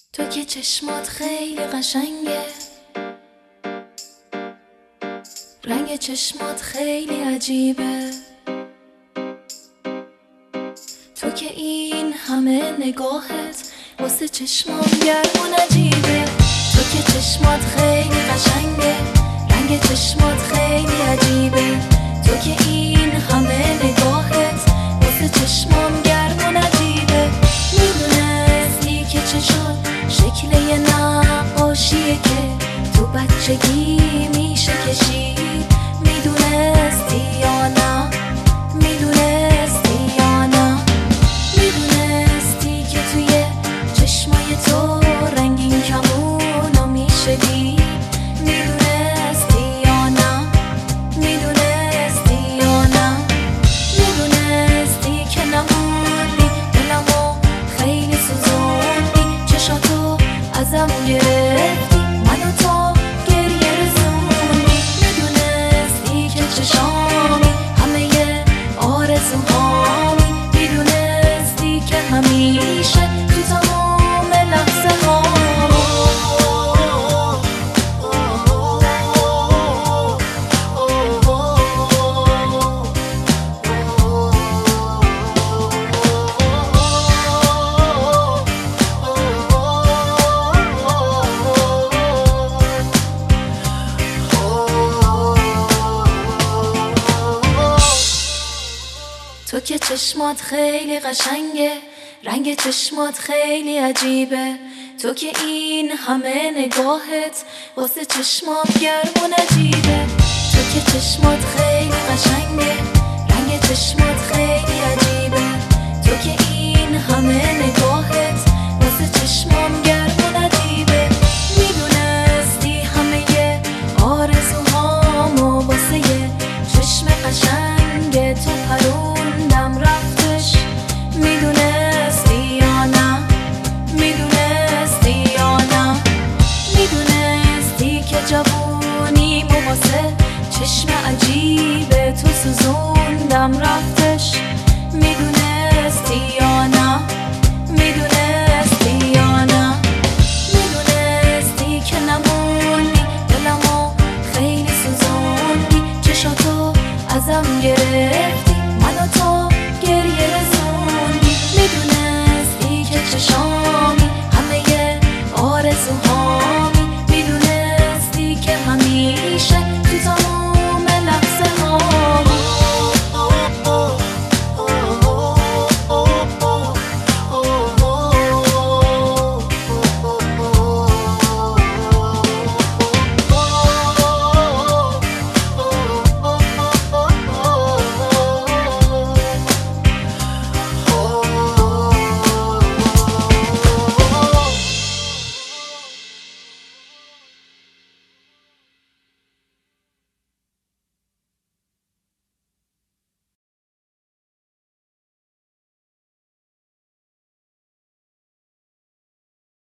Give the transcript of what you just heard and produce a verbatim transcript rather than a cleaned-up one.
تو که چشمات خیلی قشنگه، رنگ چشمات خیلی عجیبه. تو که این همه نگاهت واسه چشمام گرم و نجیبه. تو که چشمات خیلی قشنگه، رنگ چشمات خیلی عجیبه. تو که این همه نگاهت واسه چشمام گرم و نجیبه. میدونستی که چشات شکل یه نقاشیه که تو بچگی میشه کشید؟ میدونستی یا نه؟ میدونستی یا نه؟ میدونستی که توی چشمای تو رنگین کمونو میشه دید؟ میدونستی یا نه؟ میدونستی یا نه؟ میدونستی که نموندی دلمو خیلی سوزوندی، چشاتو ازم گرفتی، منو تو گریه رسوندی. میدونستی که چشامی همه آرزوهامی، میدونستی که همیشه تو تمام لحظه ها تو که چشمات خیلی قشنگه، رنگ چشمات خیلی عجیبه. تو که این همه نگاهت واسه چشمام گرم و نجیبه. تو که چشمات خیلی قشنگه، رنگ چشمات خیلی عجیبه. تو که این همه نگاهت واسه چشمام گرم و نجیبه. میدونستی همه آرزوهامو واسه یه چشم قشنگ تو پروندم رفتش؟ میدونستی یا نه؟ میدونستی یا نه؟ میدونستی که جوونیمو واسه چشم عجیب تو سوزوندم رفتش؟ میدونستی یا نه؟ میدونستی یا نه؟ میدونستی که نموندی دلمو خیلی سوزوندی، چشاتو ازم گرفتی، منو تو گریه رسوندی. میدونستی که چشام